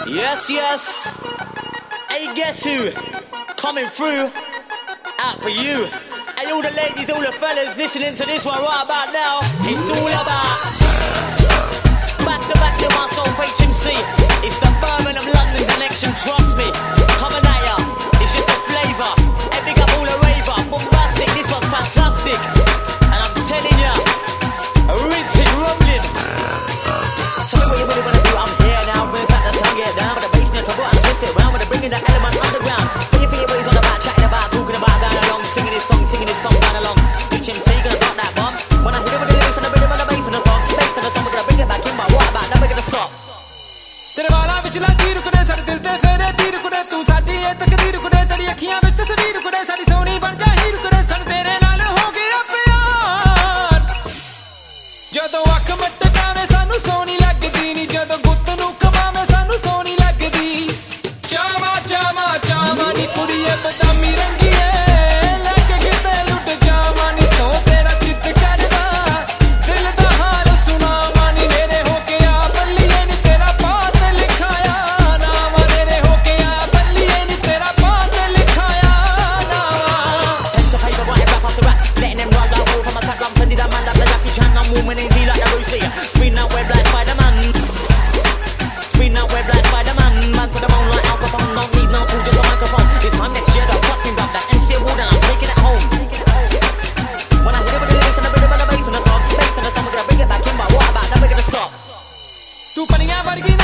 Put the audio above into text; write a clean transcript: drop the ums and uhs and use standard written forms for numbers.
Yes, yes. Hey, guess who? Coming through. Out for you. Hey, all the ladies, all the fellas listening to this one right about now. It's all about back to my soul HMC. It's the Birmingham London connection, trust me. Coming at ya. It's just a flavour. Hey, big up all the raver. Bombastic, this one's fantastic. And I'm telling ya, rinse it rolling. Tell me what you really wanna do. I'm here now. When it's at the sun, get down. With the bass and trouble, I twist it round. With the bringing the element underground. When you feel what he's on about, chatting about, talking about, going along, singing this song, going along. HMC, gonna drop that bomb. When I hit it with the lyrics and the rhythm and the bass and the song, we're gonna bring it back in. But what about now? We're gonna stop. तेरे वाला विचला तीर कुड़े सारे दिल ते फेरे तीर कुड़े तू साडी ए तकदीर कुड़े तेरी अखियां विच तस्वीर कुड़े साडी सोनी बन जा हीर कुड़े सन तेरे नाल हो गया प्यार जदों अख मटकावे सानू सोनी लगदी नी जदों गुत्त नू कमावे सानू सोनी लगदी चावा चावा चावा नी कुड़िए बदामी रंगी ए लग किते लुट जावा नी सो तेरा चित करदा दिल दा हाल सुना मानी मेरे हो गया बल्लिए नी तेरा बात लिखाया नाम मेरे हो गया बल्लिए नी तेरा बात लिखाया नाम Pen to paper, write rap after rap, letting them roll like roll from my tag. I'm sending that man like the Jackie Chan. I'm moving easy like the Bruce Lee. Spin out web like Spider-Man. Spin out web like Spider-Man. Man to the bone like Al Capone. Don't need no tool, just a microphone. This time next year, they'll trust me about that NCA wall, then I'm taking it home. When I hit it with the lyrics and the rhythm and the bass and the song, we're gonna bring it back in. But what about now? We're gonna stop. तू पनिया वर्गी